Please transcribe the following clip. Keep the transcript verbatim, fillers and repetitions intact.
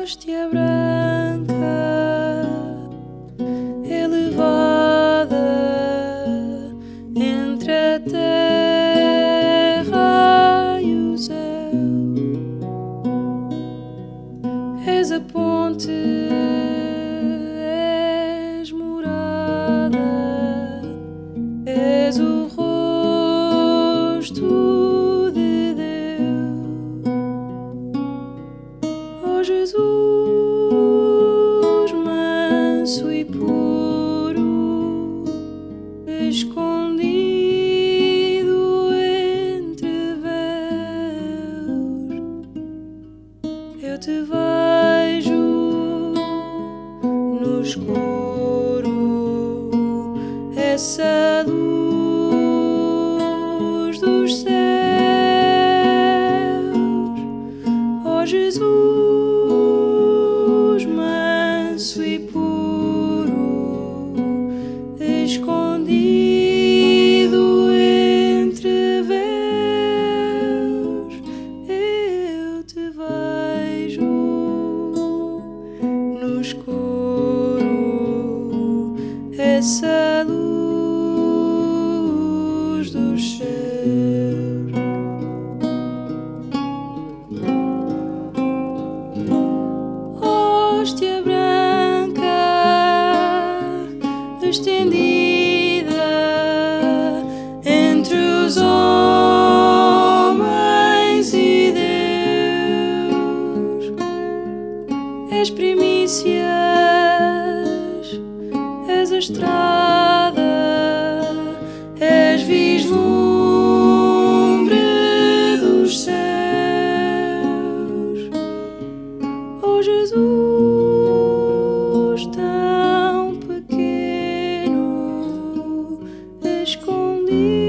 hóstia branca elevada entre a terra e o céu. És a ponte, és morada, és o rosto de Deus. Ó Jesus, manso e puro, escondido entre véus, eu te vejo no escuro, essa luz dos céus. Ó Jesus, manso e puro, escondido entre véus, eu te vejo no escuro, essa luz dos céus. Hóstia branca estendida entre os homens e Deus, és primícias, és a estrada, és vislumbre dos céus. Ó Jesus, tão pequeno, escondido